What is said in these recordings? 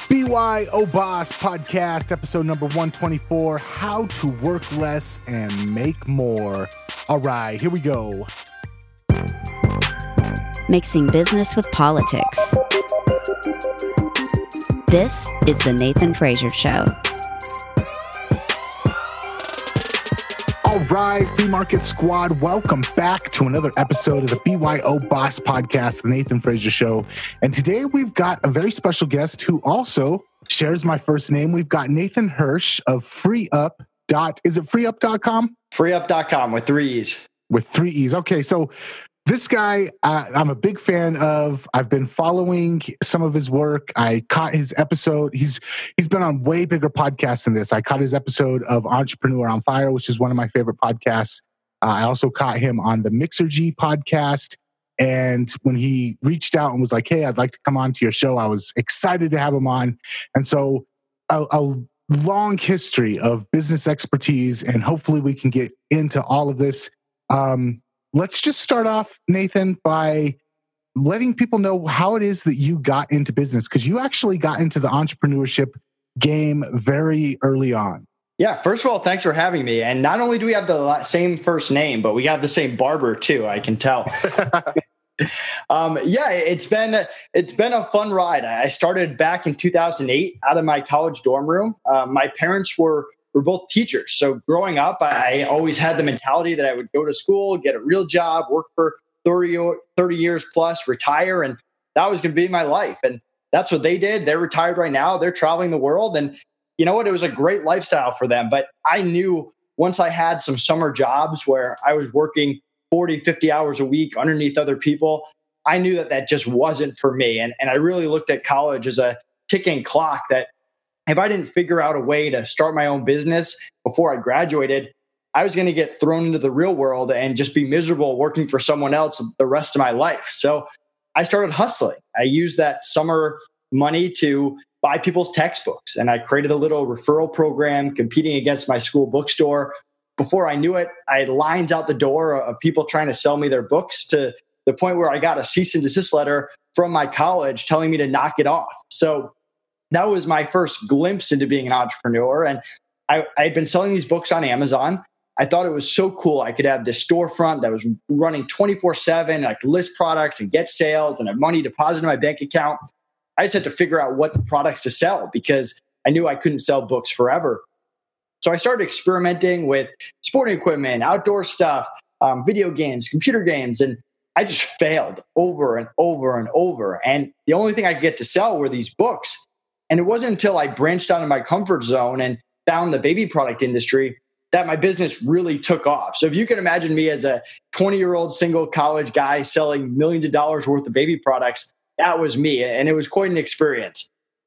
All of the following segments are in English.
BYO Boss Podcast, episode number 124, How to Work Less and Make More. All right, here we go. Mixing business with politics. This is the Nathan Frazier Show. All right, Free Market Squad, welcome back to another episode of the BYO Boss Podcast, the Nathan Frazier Show. And today we've got a very special guest who also shares my first name. We've got Nathan Hirsch of FreeUp. Is it freeup.com? FreeUp.com with 3 E's. With 3 E's. Okay, so this guy, I'm a big fan of. I've been following some of his work. I caught his episode. He's been on way bigger podcasts than this. I caught his episode of Entrepreneur on Fire, which is one of my favorite podcasts. I also caught him on the Mixergy podcast. And when he reached out and was like, hey, I'd like to come on to your show, I was excited to have him on. And so a long history of business expertise, and hopefully we can get into all of this. Let's just start off, Nathan, by letting people know how it is that you got into business, because you actually got into the entrepreneurship game very early on. Yeah, first of all, thanks for having me. And not only do we have the same first name, but we got the same barber too, I can tell. It's been a fun ride. I started back in 2008 out of my college dorm room. My parents were both teachers. So growing up, I always had the mentality that I would go to school, get a real job, work for 30 years plus, retire, and that was going to be my life. And that's what they did. They're retired right now. They're traveling the world. And you know what? It was a great lifestyle for them. But I knew once I had some summer jobs where I was working 40, 50 hours a week underneath other people, I knew that just wasn't for me. And I really looked at college as a ticking clock that if I didn't figure out a way to start my own business before I graduated, I was going to get thrown into the real world and just be miserable working for someone else the rest of my life. So I started hustling. I used that summer money to buy people's textbooks, and I created a little referral program competing against my school bookstore. Before I knew it, I had lines out the door of people trying to sell me their books, to the point where I got a cease and desist letter from my college telling me to knock it off. So that was my first glimpse into being an entrepreneur. And I had been selling these books on Amazon. I thought it was so cool. I could have this storefront that was running 24/7. I could list products and get sales and have money deposited in my bank account. I just had to figure out what products to sell because I knew I couldn't sell books forever. So I started experimenting with sporting equipment, outdoor stuff, video games, computer games, and I just failed over and over and over. And the only thing I could get to sell were these books. And it wasn't until I branched out of my comfort zone and found the baby product industry that my business really took off. So if you can imagine me as a 20-year-old single college guy selling millions of dollars worth of baby products, that was me. And it was quite an experience.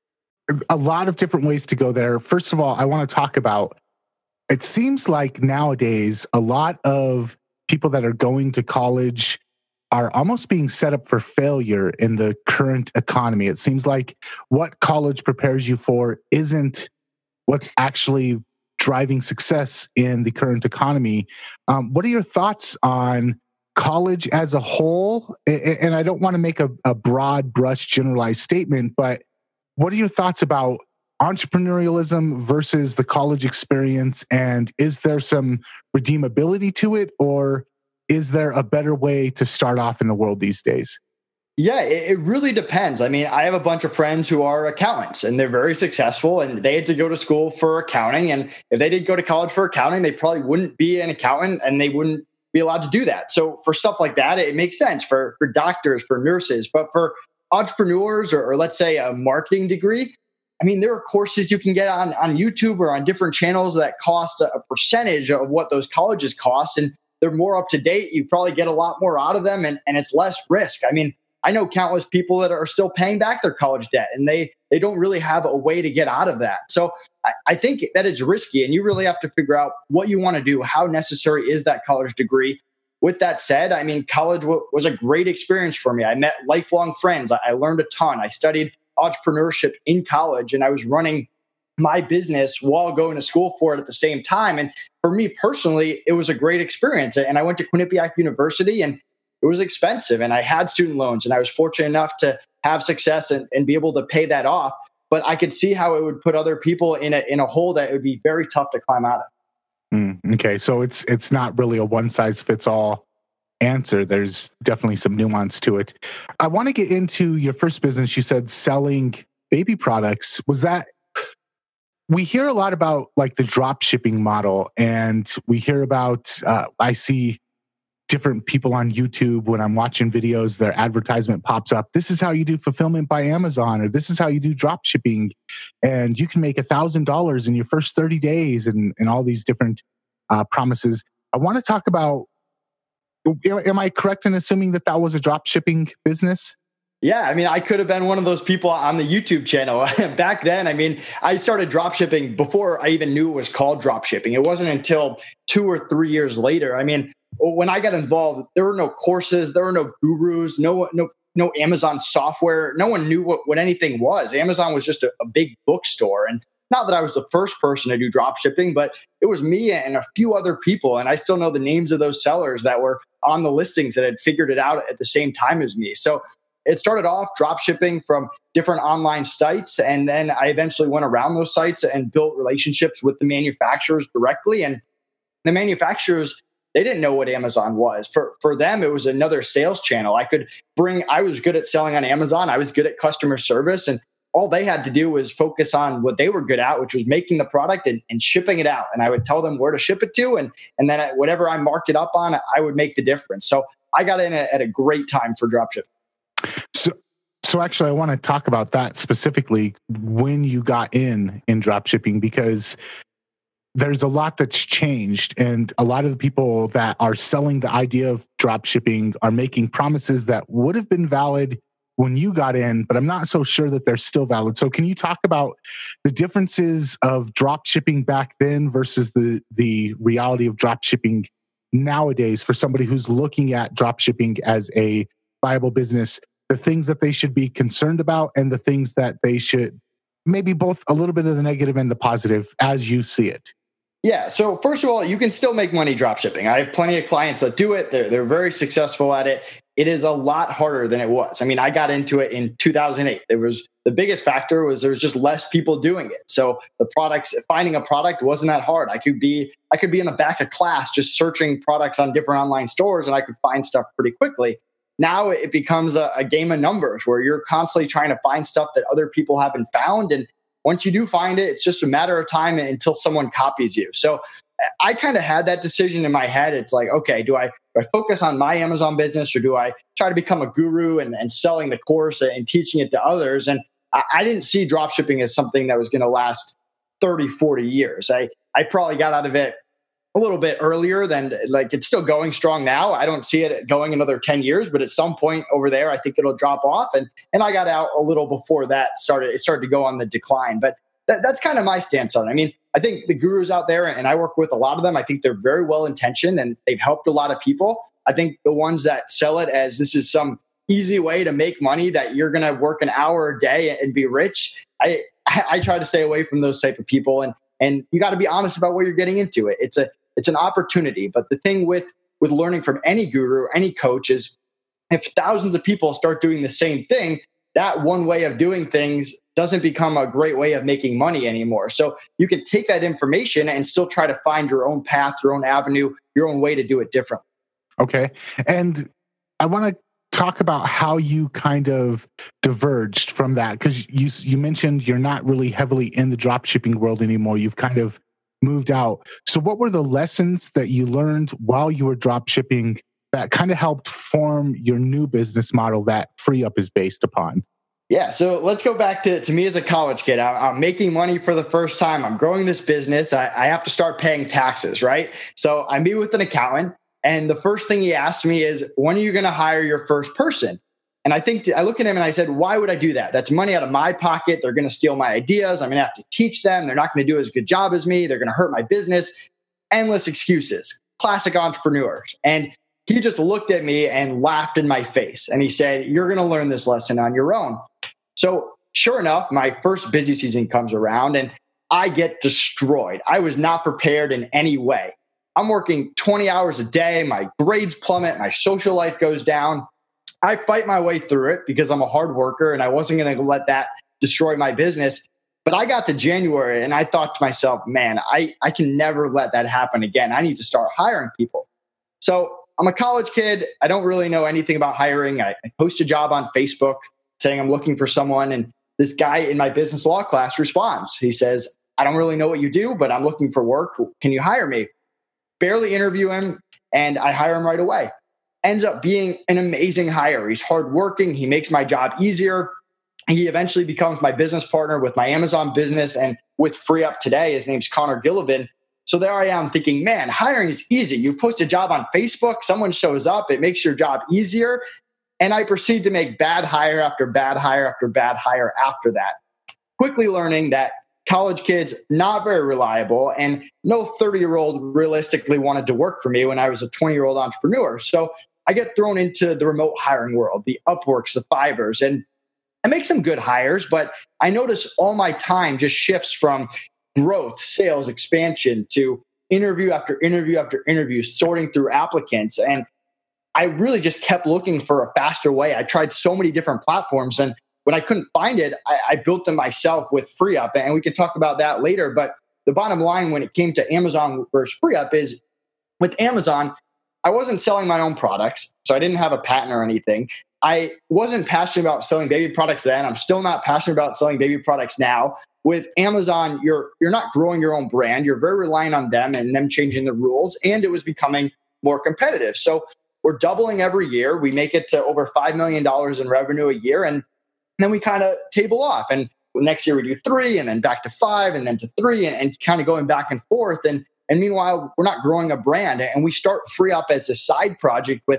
A lot of different ways to go there. First of all, I want to talk about, it seems like nowadays, a lot of people that are going to college are almost being set up for failure in the current economy. It seems like what college prepares you for isn't what's actually driving success in the current economy. What are your thoughts on college as a whole? And I don't want to make a broad brush generalized statement, but what are your thoughts about entrepreneurialism versus the college experience? And is there some redeemability to it, or is there a better way to start off in the world these days? Yeah, it really depends. I mean, I have a bunch of friends who are accountants and they're very successful, and they had to go to school for accounting. And if they did go to college for accounting, they probably wouldn't be an accountant and they wouldn't be allowed to do that. So for stuff like that, it makes sense for doctors, for nurses. But for entrepreneurs or let's say a marketing degree, I mean, there are courses you can get on YouTube or on different channels that cost a percentage of what those colleges cost. And they're more up to date. You probably get a lot more out of them, and it's less risk. I mean, I know countless people that are still paying back their college debt, and they don't really have a way to get out of that. So I think that it's risky, and you really have to figure out what you want to do. How necessary is that college degree? With that said, I mean, college was a great experience for me. I met lifelong friends. I learned a ton. I studied entrepreneurship in college, and I was running my business while going to school for it at the same time. And for me personally, it was a great experience. And I went to Quinnipiac University, and it was expensive, and I had student loans, and I was fortunate enough to have success and be able to pay that off. but I could see how it would put other people in a hole that it would be very tough to climb out of. Okay, so it's not really a one size fits all answer. There's definitely some nuance to it. I want to get into your first business. You said selling baby products. Was that, we hear a lot about like the drop shipping model, and we hear about, I see different people on YouTube when I'm watching videos, their advertisement pops up. This is how you do fulfillment by Amazon, or this is how you do drop shipping. And you can make $1,000 in your first 30 days and all these different promises. I want to talk about, am I correct in assuming that was a drop shipping business? Yeah, I mean, I could have been one of those people on the YouTube channel. Back then, I mean, I started drop shipping before I even knew it was called drop shipping. It wasn't until 2 or 3 years later. I mean, when I got involved, there were no courses, there were no gurus, no Amazon software. No one knew what anything was. Amazon was just a big bookstore. And not that I was the first person to do drop shipping, but it was me and a few other people. And I still know the names of those sellers that were on the listings that had figured it out at the same time as me. So it started off drop shipping from different online sites. And then I eventually went around those sites and built relationships with the manufacturers directly. And the manufacturers, they didn't know what Amazon was. For them, it was another sales channel. I was good at selling on Amazon. I was good at customer service. And all they had to do was focus on what they were good at, which was making the product and shipping it out. And I would tell them where to ship it to. And then whatever I marked it up on, I would make the difference. So I got in at a great time for dropshipping. So actually, I want to talk about that specifically when you got in dropshipping, because there's a lot that's changed, and a lot of the people that are selling the idea of dropshipping are making promises that would have been valid when you got in, but I'm not so sure that they're still valid. So can you talk about the differences of dropshipping back then versus the reality of dropshipping nowadays for somebody who's looking at dropshipping as a viable business? The things that they should be concerned about and the things that they should, maybe both a little bit of the negative and the positive as you see it. Yeah. So first of all, you can still make money drop shipping. I have plenty of clients that do it. They're very successful at it. It is a lot harder than it was. I mean, I got into it in 2008. The biggest factor was there was just less people doing it. So finding a product wasn't that hard. I could be in the back of class just searching products on different online stores, and I could find stuff pretty quickly. Now it becomes a game of numbers where you're constantly trying to find stuff that other people haven't found. And once you do find it, it's just a matter of time until someone copies you. So I kind of had that decision in my head. It's like, okay, do I focus on my Amazon business, or do I try to become a guru and selling the course and teaching it to others? And I didn't see dropshipping as something that was going to last 30, 40 years. I probably got out of it a little bit earlier than, like, it's still going strong now. I don't see it going another 10 years, but at some point over there, I think it'll drop off. And I got out a little before that it started to go on the decline. But that's kind of my stance on it. I mean, I think the gurus out there, and I work with a lot of them, I think they're very well intentioned and they've helped a lot of people. I think the ones that sell it as this is some easy way to make money, that you're going to work an hour a day and be rich, I try to stay away from those type of people. And you got to be honest about what you're getting into. It's an opportunity. But the thing with learning from any guru, any coach, is if thousands of people start doing the same thing, that one way of doing things doesn't become a great way of making money anymore. So you can take that information and still try to find your own path, your own avenue, your own way to do it differently. Okay. And I want to talk about how you kind of diverged from that, because you mentioned you're not really heavily in the drop shipping world anymore. You've kind of moved out. So what were the lessons that you learned while you were drop shipping that kind of helped form your new business model that FreeUp is based upon? Yeah. So let's go back to me as a college kid. I'm making money for the first time. I'm growing this business. I have to start paying taxes, right? So I meet with an accountant, and the first thing he asked me is, when are you going to hire your first person? And I look at him and I said, why would I do that? That's money out of my pocket. They're going to steal my ideas. I'm going to have to teach them. They're not going to do as good job as me. They're going to hurt my business. Endless excuses. Classic entrepreneurs. And he just looked at me and laughed in my face. And he said, you're going to learn this lesson on your own. So sure enough, my first busy season comes around and I get destroyed. I was not prepared in any way. I'm working 20 hours a day. My grades plummet. My social life goes down. I fight my way through it because I'm a hard worker and I wasn't going to let that destroy my business. But I got to January and I thought to myself, man, I can never let that happen again. I need to start hiring people. So I'm a college kid. I don't really know anything about hiring. I post a job on Facebook saying I'm looking for someone. And this guy in my business law class responds. He says, I don't really know what you do, but I'm looking for work. Can you hire me? Barely interview him, and I hire him right away. Ends up being an amazing hire. He's hardworking. He makes my job easier. He eventually becomes my business partner with my Amazon business and with FreeUp today. His name's Connor Gillivan. So there I am thinking, man, hiring is easy. You post a job on Facebook, someone shows up, it makes your job easier. And I proceed to make bad hire after bad hire after bad hire after that. Quickly learning that college kids, not very reliable, and no 30-year-old realistically wanted to work for me when I was a 20-year-old entrepreneur. So I get thrown into the remote hiring world, the Upworks, the Fivers, and I make some good hires, but I notice all my time just shifts from growth, sales, expansion to interview after interview after interview, sorting through applicants. And I really just kept looking for a faster way. I tried so many different platforms, and when I couldn't find it, I built them myself with FreeUp, and we can talk about that later. But the bottom line when it came to Amazon versus FreeUp is with Amazon, I wasn't selling my own products, so I didn't have a patent or anything. I wasn't passionate about selling baby products then. I'm still not passionate about selling baby products now. With Amazon, you're not growing your own brand. You're very reliant on them and them changing the rules, and it was becoming more competitive. So we're doubling every year. We make it to over $5 million in revenue a year, and then we kind of table off. And next year we do 3, and then back to 5, and then to 3, and kind of going back and forth. And meanwhile, we're not growing a brand. And we start FreeUp as a side project with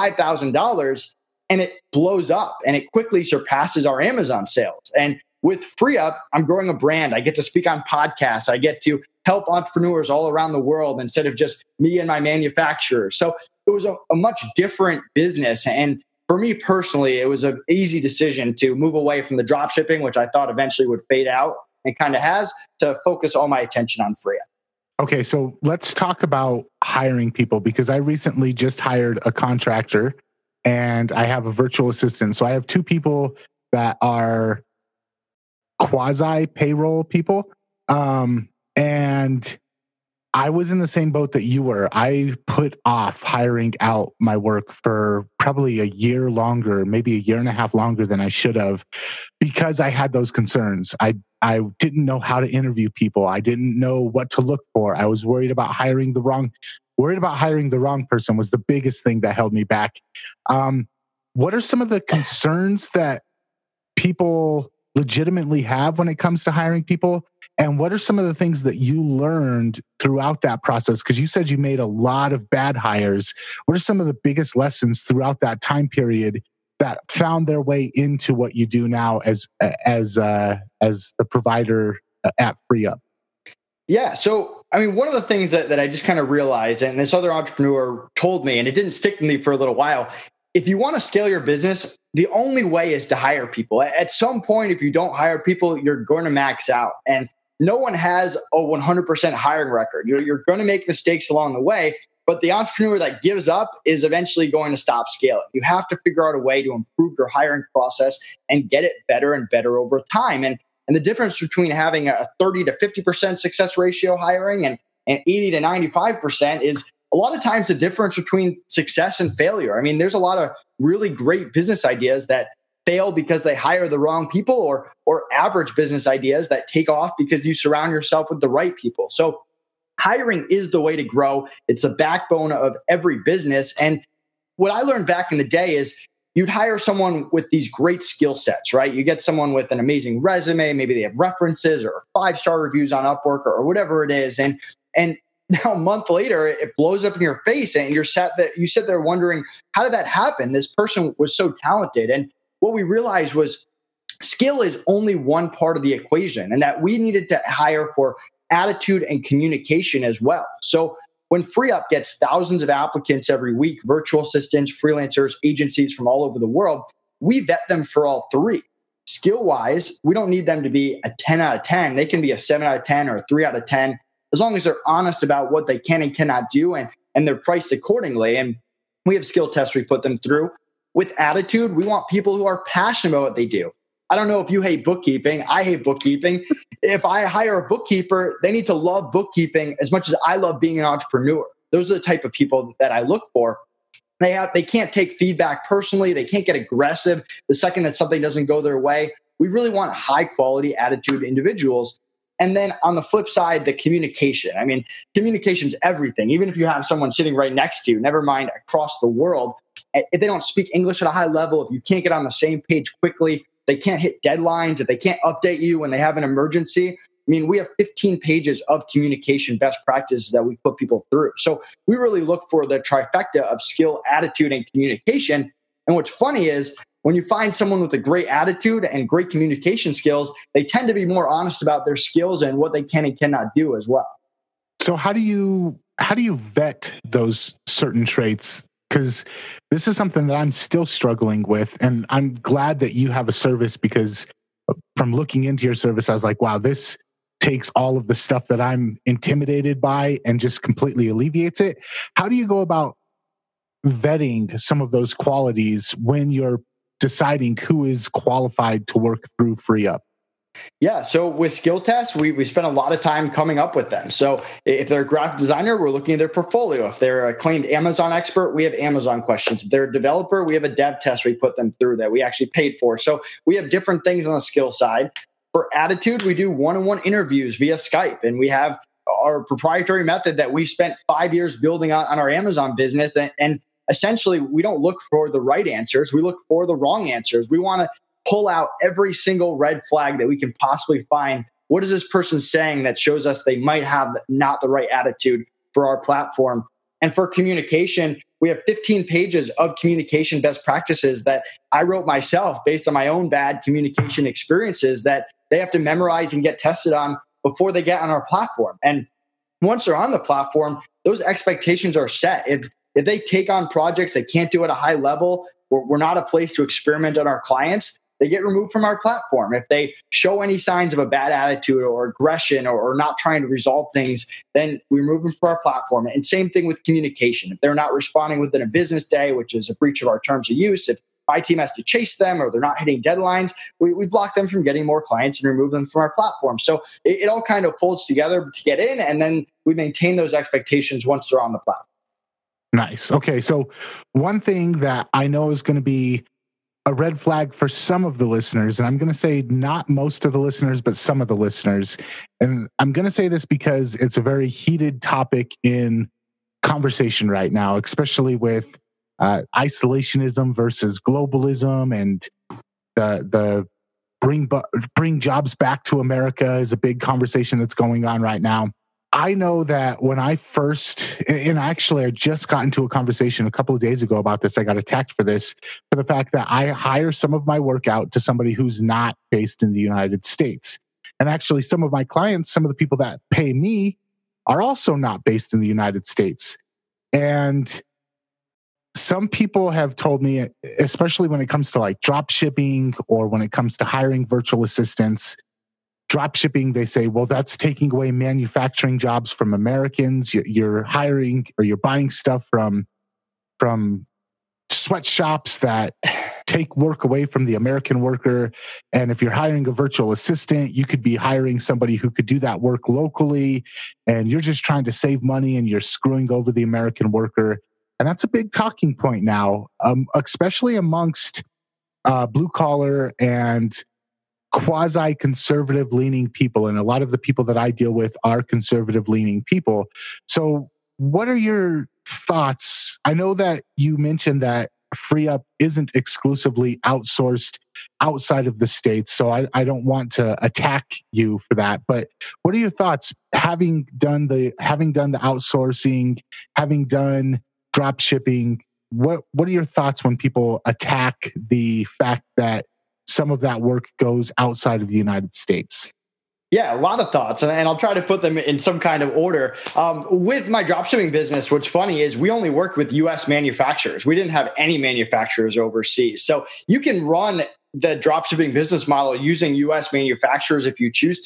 $5,000, and it blows up, and it quickly surpasses our Amazon sales. And with FreeUp, I'm growing a brand. I get to speak on podcasts. I get to help entrepreneurs all around the world instead of just me and my manufacturer. So it was a much different business. And for me personally, it was an easy decision to move away from the drop shipping, which I thought eventually would fade out and kind of has, to focus all my attention on FreeUp. Okay, so let's talk about hiring people, because I recently just hired a contractor and I have a virtual assistant. So I have 2 people that are quasi payroll people. And I was in the same boat that you were. I put off hiring out my work for probably a year longer, maybe a year and a half longer than I should have, because I had those concerns. I didn't know how to interview people. I didn't know what to look for. I was worried about hiring the wrong person was the biggest thing that held me back. What are some of the concerns that people legitimately have when it comes to hiring people? And what are some of the things that you learned throughout that process? Because you said you made a lot of bad hires. What are some of the biggest lessons throughout that time period that found their way into what you do now as the provider at FreeUp? Yeah. So, I mean, one of the things that I just kind of realized, and this other entrepreneur told me, and it didn't stick to me for a little while, if you want to scale your business, the only way is to hire people. At some point, if you don't hire people, you're going to max out. And no one has a 100% hiring record. You're going to make mistakes along the way, but the entrepreneur that gives up is eventually going to stop scaling. You have to figure out a way to improve your hiring process and get it better and better over time. And the difference between having a 30 to 50% success ratio hiring and 80 to 95% is a lot of times the difference between success and failure. I mean, there's a lot of really great business ideas that fail because they hire the wrong people, or average business ideas that take off because you surround yourself with the right people. So hiring is the way to grow. It's the backbone of every business. And what I learned back in the day is you'd hire someone with these great skill sets, right? You get someone with an amazing resume, maybe they have references or 5-star reviews on Upwork or whatever it is. And now a month later, it blows up in your face and you sit there wondering, how did that happen? This person was so talented. And what we realized was skill is only one part of the equation, and that we needed to hire for attitude and communication as well. So when FreeUp gets thousands of applicants every week, virtual assistants, freelancers, agencies from all over the world, we vet them for all 3. Skill-wise, we don't need them to be a 10 out of 10. They can be a 7 out of 10 or a 3 out of 10, as long as they're honest about what they can and cannot do, and they're priced accordingly. And we have skill tests we put them through. With attitude, we want people who are passionate about what they do. I don't know if you hate bookkeeping. I hate bookkeeping. If I hire a bookkeeper, they need to love bookkeeping as much as I love being an entrepreneur. Those are the type of people that I look for. They can't take feedback personally. They can't get aggressive the second that something doesn't go their way. We really want high quality attitude individuals. And then on the flip side, the communication. I mean, communication's everything. Even if you have someone sitting right next to you, never mind across the world, if they don't speak English at a high level, if you can't get on the same page quickly, they can't hit deadlines, if they can't update you when they have an emergency. I mean, we have 15 pages of communication best practices that we put people through. So we really look for the trifecta of skill, attitude, and communication. And what's funny is when you find someone with a great attitude and great communication skills, they tend to be more honest about their skills and what they can and cannot do as well. So how do you vet those certain traits? Because this is something that I'm still struggling with. And I'm glad that you have a service, because from looking into your service, I was like, wow, this takes all of the stuff that I'm intimidated by and just completely alleviates it. How do you go about vetting some of those qualities when you're deciding who is qualified to work through FreeUp? Yeah. So with skill tests, we spend a lot of time coming up with them. So if they're a graphic designer, we're looking at their portfolio. If they're a claimed Amazon expert, we have Amazon questions. If they're a developer, we have a dev test we put them through that we actually paid for. So we have different things on the skill side. For attitude, we do one-on-one interviews via Skype, and we have our proprietary method that we've spent 5 years building on our Amazon business. And essentially, we don't look for the right answers. We look for the wrong answers. We want to pull out every single red flag that we can possibly find. What is this person saying that shows us they might have not the right attitude for our platform? And for communication, we have 15 pages of communication best practices that I wrote myself based on my own bad communication experiences that they have to memorize and get tested on before they get on our platform. And once they're on the platform, those expectations are set. If they take on projects they can't do at a high level, we're not a place to experiment on our clients, they get removed from our platform. If they show any signs of a bad attitude or aggression or not trying to resolve things, then we remove them from our platform. And same thing with communication. If they're not responding within a business day, which is a breach of our terms of use, if my team has to chase them or they're not hitting deadlines, we block them from getting more clients and remove them from our platform. So it all kind of folds together to get in, and then we maintain those expectations once they're on the platform. Nice. Okay. So one thing that I know is going to be a red flag for some of the listeners, and I'm going to say not most of the listeners, but some of the listeners. And I'm going to say this because it's a very heated topic in conversation right now, especially with isolationism versus globalism, and the bring jobs back to America is a big conversation that's going on right now. I know that when I first, and actually I just got into a conversation a couple of days ago about this. I got attacked for this, for the fact that I hire some of my work out to somebody who's not based in the United States. And actually some of my clients, some of the people that pay me are also not based in the United States. And some people have told me, especially when it comes to like drop shipping or when it comes to hiring virtual assistants, drop shipping, they say, well, that's taking away manufacturing jobs from Americans. You're hiring or you're buying stuff from sweatshops that take work away from the American worker. And if you're hiring a virtual assistant, you could be hiring somebody who could do that work locally. And you're just trying to save money and you're screwing over the American worker. And that's a big talking point now, especially amongst blue collar and quasi-conservative leaning people. And a lot of the people that I deal with are conservative leaning people. So what are your thoughts? I know that you mentioned that FreeUp isn't exclusively outsourced outside of the States, so I don't want to attack you for that. But what are your thoughts, having done the outsourcing, having done drop shipping? What are your thoughts when people attack the fact that some of that work goes outside of the United States? Yeah, a lot of thoughts, and I'll try to put them in some kind of order. With my dropshipping business, what's funny is we only worked with U.S. manufacturers. We didn't have any manufacturers overseas. So you can run the dropshipping business model using U.S. manufacturers if you choose to.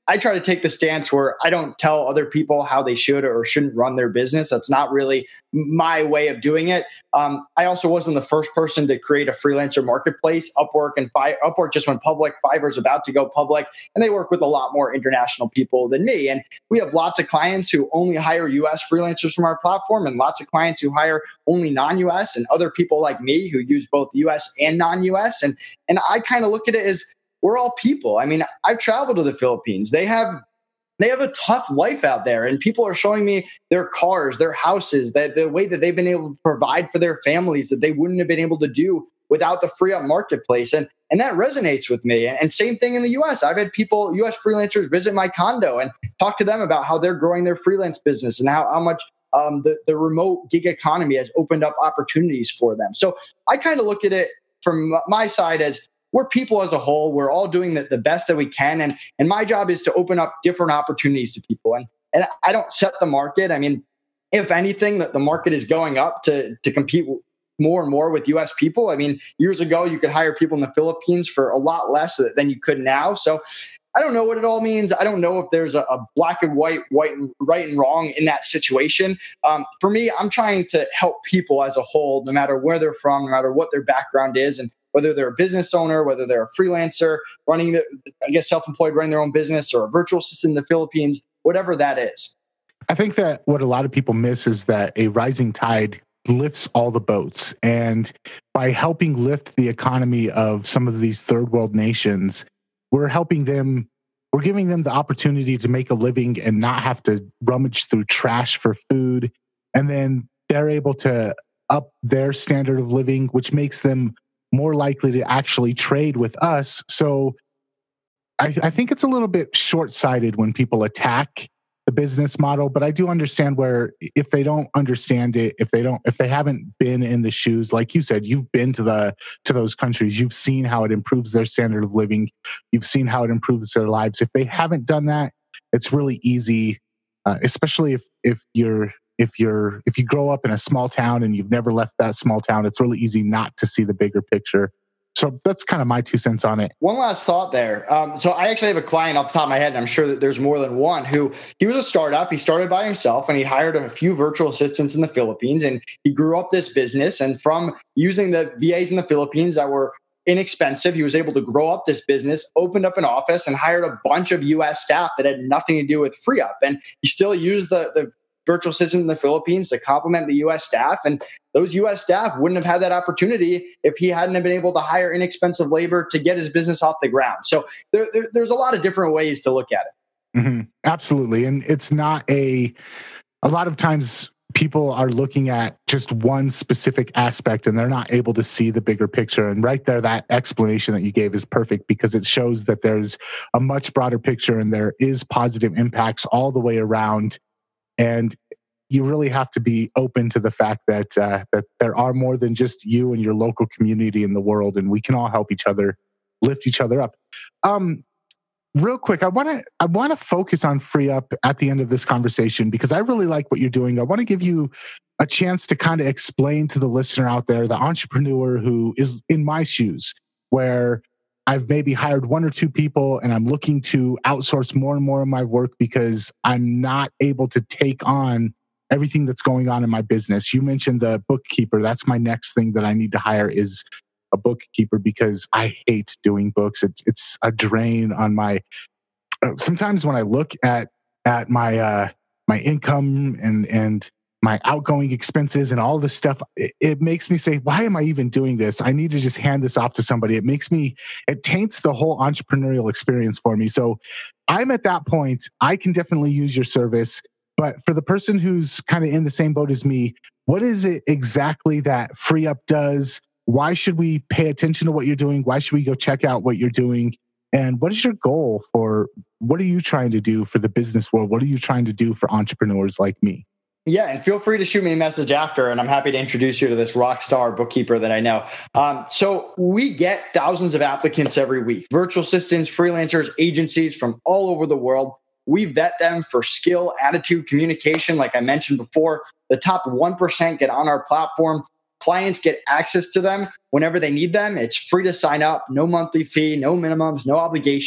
I try to take the stance where I don't tell other people how they should or shouldn't run their business. That's not really my way of doing it. I also wasn't the first person to create a freelancer marketplace. Upwork just went public. Fiverr's about to go public, and they work with a lot more international people than me. And we have lots of clients who only hire US freelancers from our platform, and lots of clients who hire only non-US, and other people like me who use both US and non-US. And I kind of look at it as we're all people. I mean, I've traveled to the Philippines. They have a tough life out there, and people are showing me their cars, their houses, that the way that they've been able to provide for their families that they wouldn't have been able to do without the FreeUp marketplace. And that resonates with me. And same thing in the US. I've had people, US freelancers, visit my condo and talk to them about how they're growing their freelance business and how much the remote gig economy has opened up opportunities for them. So I kind of look at it from my side as we're people as a whole. We're all doing the best that we can. And my job is to open up different opportunities to people. And I don't set the market. I mean, if anything, the market is going up to compete more and more with US people. I mean, years ago, you could hire people in the Philippines for a lot less than you could now. So I don't know what it all means. I don't know if there's a black and white and right and wrong in that situation. For me, I'm trying to help people as a whole, no matter where they're from, no matter what their background is, and whether they're a business owner, whether they're a freelancer running self-employed, running their own business, or a virtual assistant in the Philippines, whatever that is. I think that what a lot of people miss is that a rising tide lifts all the boats. And by helping lift the economy of some of these third world nations, we're giving them the opportunity to make a living and not have to rummage through trash for food. And then they're able to up their standard of living, which makes them more likely to actually trade with us. So I think it's a little bit short-sighted when people attack the business model, but I do understand where if they don't understand it, if they haven't been in the shoes, like you said, you've been to those countries, you've seen how it improves their standard of living, you've seen how it improves their lives. If they haven't done that, it's really easy, especially if you grow up in a small town and you've never left that small town, it's really easy not to see the bigger picture. So that's kind of my 2 cents on it. One last thought there. So I actually have a client off the top of my head, and I'm sure that there's more than one, he was a startup. He started by himself, and he hired a few virtual assistants in the Philippines, and he grew up this business. And from using the VAs in the Philippines that were inexpensive, he was able to grow up this business, opened up an office, and hired a bunch of US staff that had nothing to do with FreeUp. And he still used the virtual assistant in the Philippines to complement the US staff. And those US staff wouldn't have had that opportunity if he hadn't been able to hire inexpensive labor to get his business off the ground. So there's a lot of different ways to look at it. Mm-hmm. Absolutely. And it's not a lot of times people are looking at just one specific aspect and they're not able to see the bigger picture. And right there, that explanation that you gave is perfect because it shows that there's a much broader picture and there is positive impacts all the way around. And you really have to be open to the fact that that there are more than just you and your local community in the world, and we can all help each other, lift each other up. Real quick, I want to focus on FreeUp at the end of this conversation because I really like what you're doing. I want to give you a chance to kind of explain to the listener out there, the entrepreneur who is in my shoes, where I've maybe hired 1 or 2 people and I'm looking to outsource more and more of my work because I'm not able to take on everything that's going on in my business. You mentioned the bookkeeper. That's my next thing that I need to hire is a bookkeeper because I hate doing books. It's a drain on my. Sometimes when I look at my my income and my outgoing expenses and all this stuff, it makes me say, why am I even doing this? I need to just hand this off to somebody. It taints the whole entrepreneurial experience for me. So I'm at that point. I can definitely use your service. But for the person who's kind of in the same boat as me, what is it exactly that FreeUp does? Why should we pay attention to what you're doing? Why should we go check out what you're doing? And what is your goal what are you trying to do for the business world? What are you trying to do for entrepreneurs like me? Yeah, and feel free to shoot me a message after, and I'm happy to introduce you to this rock star bookkeeper that I know. So we get thousands of applicants every week, virtual assistants, freelancers, agencies from all over the world. We vet them for skill, attitude, communication. Like I mentioned before, the top 1% get on our platform. Clients get access to them whenever they need them. It's free to sign up, no monthly fee, no minimums, no obligation.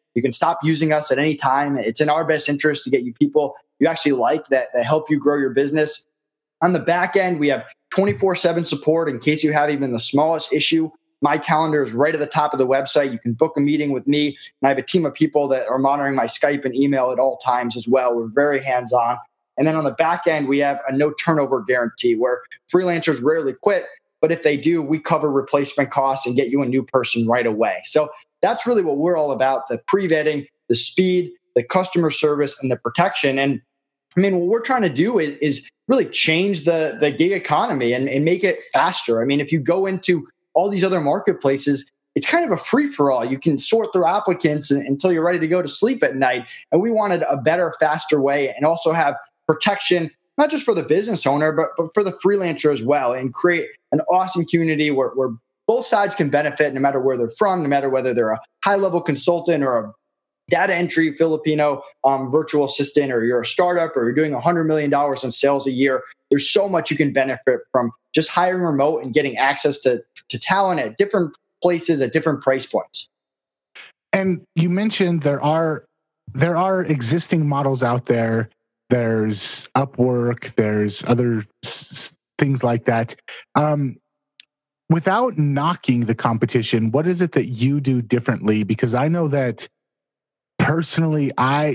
You can stop using us at any time. It's in our best interest to get you people you actually like that help you grow your business. On the back end, we have 24/7 support in case you have even the smallest issue. My calendar is right at the top of the website. You can book a meeting with me, and I have a team of people that are monitoring my Skype and email at all times as well. We're very hands-on. And then on the back end, we have a no turnover guarantee where freelancers rarely quit, but if they do, we cover replacement costs and get you a new person right away. So that's really what we're all about: the pre-vetting, the speed, the customer service, and the protection. And I mean, what we're trying to do is really change the gig economy and make it faster. I mean, if you go into all these other marketplaces, it's kind of a free-for-all. You can sort through applicants until you're ready to go to sleep at night. And we wanted a better, faster way and also have protection, not just for the business owner, but for the freelancer as well, and create an awesome community where both sides can benefit no matter where they're from, no matter whether they're a high-level consultant or a data entry Filipino virtual assistant, or you're a startup, or you're doing $100 million in sales a year. There's so much you can benefit from just hiring remote and getting access to talent at different places at different price points. And you mentioned there are existing models out there. There's Upwork, there's other things like that. Without knocking the competition, what is it that you do differently? Because I know that personally, I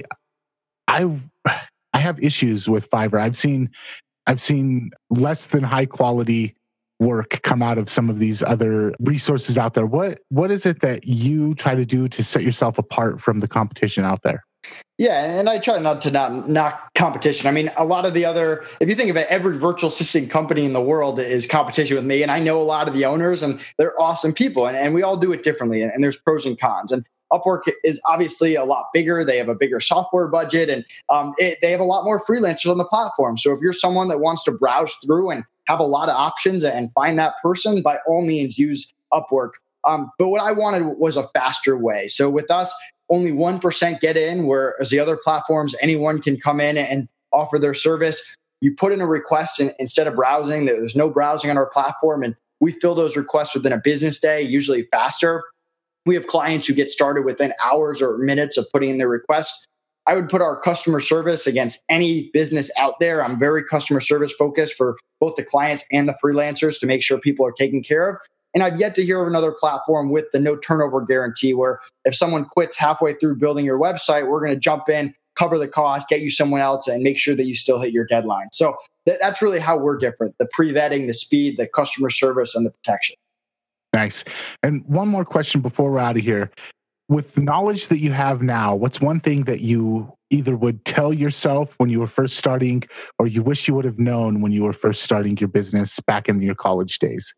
have issues with Fiverr. I've seen less than high quality work come out of some of these other resources out there. What is it that you try to do to set yourself apart from the competition out there? Yeah, and I try not to knock competition. I mean, a lot of the other, if you think of it, every virtual assistant company in the world is competition with me. And I know a lot of the owners, and they're awesome people, and we all do it differently. And there's pros and cons. And Upwork is obviously a lot bigger. They have a bigger software budget, and they have a lot more freelancers on the platform. So if you're someone that wants to browse through and have a lot of options and find that person, by all means, use Upwork. But what I wanted was a faster way. So with us, only 1% get in, whereas the other platforms, anyone can come in and offer their service. You put in a request, and instead of browsing, there's no browsing on our platform, and we fill those requests within a business day, usually faster. We have clients who get started within hours or minutes of putting in their requests. I would put our customer service against any business out there. I'm very customer service focused for both the clients and the freelancers to make sure people are taken care of. And I've yet to hear of another platform with the no turnover guarantee, where if someone quits halfway through building your website, we're going to jump in, cover the cost, get you someone else, and make sure that you still hit your deadline. So that's really how we're different: the pre-vetting, the speed, the customer service, and the protection. Nice. And one more question before we're out of here. With the knowledge that you have now, what's one thing that you either would tell yourself when you were first starting, or you wish you would have known when you were first starting your business back in your college days?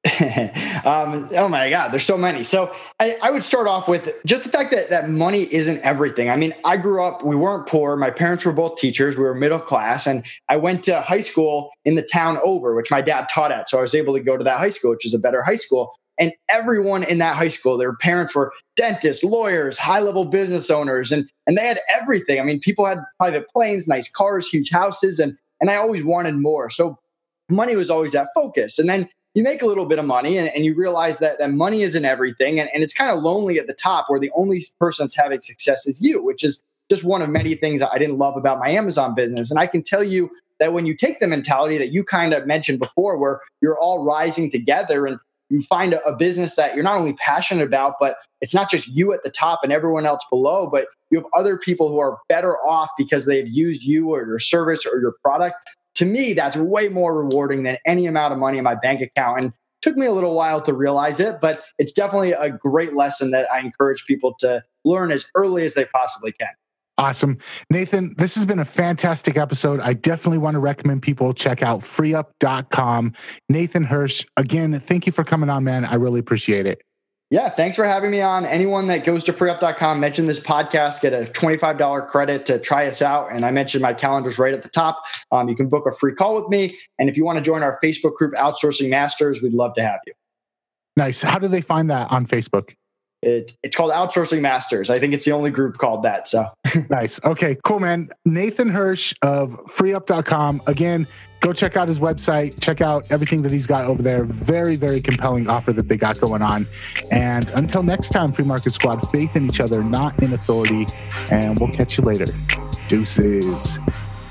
Oh my God, there's so many. So I would start off with just the fact that money isn't everything. I mean, I grew up, we weren't poor. My parents were both teachers. We were middle class. And I went to high school in the town over, which my dad taught at. So I was able to go to that high school, which is a better high school. And everyone in that high school, their parents were dentists, lawyers, high-level business owners, and they had everything. I mean, people had private planes, nice cars, huge houses, and I always wanted more. So money was always that focus. And then you make a little bit of money, and you realize that money isn't everything. And it's kind of lonely at the top, where the only person that's having success is you, which is just one of many things that I didn't love about my Amazon business. And I can tell you that when you take the mentality that you kind of mentioned before, where you're all rising together, and you find a business that you're not only passionate about, but it's not just you at the top and everyone else below, but you have other people who are better off because they've used you or your service or your product. To me, that's way more rewarding than any amount of money in my bank account. And it took me a little while to realize it, but it's definitely a great lesson that I encourage people to learn as early as they possibly can. Awesome. Nathan, this has been a fantastic episode. I definitely want to recommend people check out freeup.com. Nathan Hirsch, again, thank you for coming on, man. I really appreciate it. Yeah, thanks for having me on. Anyone that goes to freeup.com, mention this podcast, get a $25 credit to try us out. And I mentioned my calendar's right at the top. You can book a free call with me. And if you want to join our Facebook group, Outsourcing Masters, we'd love to have you. Nice. How do they find that on Facebook? It's called Outsourcing Masters. I think it's the only group called that. So nice. Okay, cool, man. Nathan Hirsch of freeup.com. Again, go check out his website. Check out everything that he's got over there. Very, very compelling offer that they got going on. And until next time, Free Market Squad, faith in each other, not in authority. And we'll catch you later. Deuces.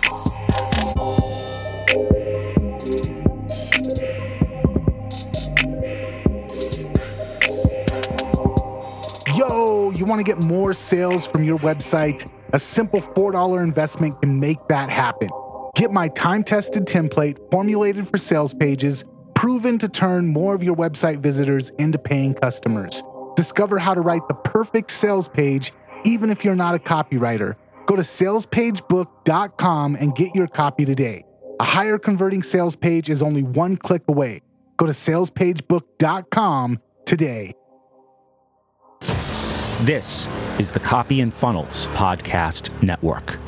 Yo, you want to get more sales from your website? A simple $4 investment can make that happen. Get my time-tested template formulated for sales pages, proven to turn more of your website visitors into paying customers. Discover how to write the perfect sales page, even if you're not a copywriter. Go to salespagebook.com and get your copy today. A higher converting sales page is only one click away. Go to salespagebook.com today. This is the Copy and Funnels Podcast Network.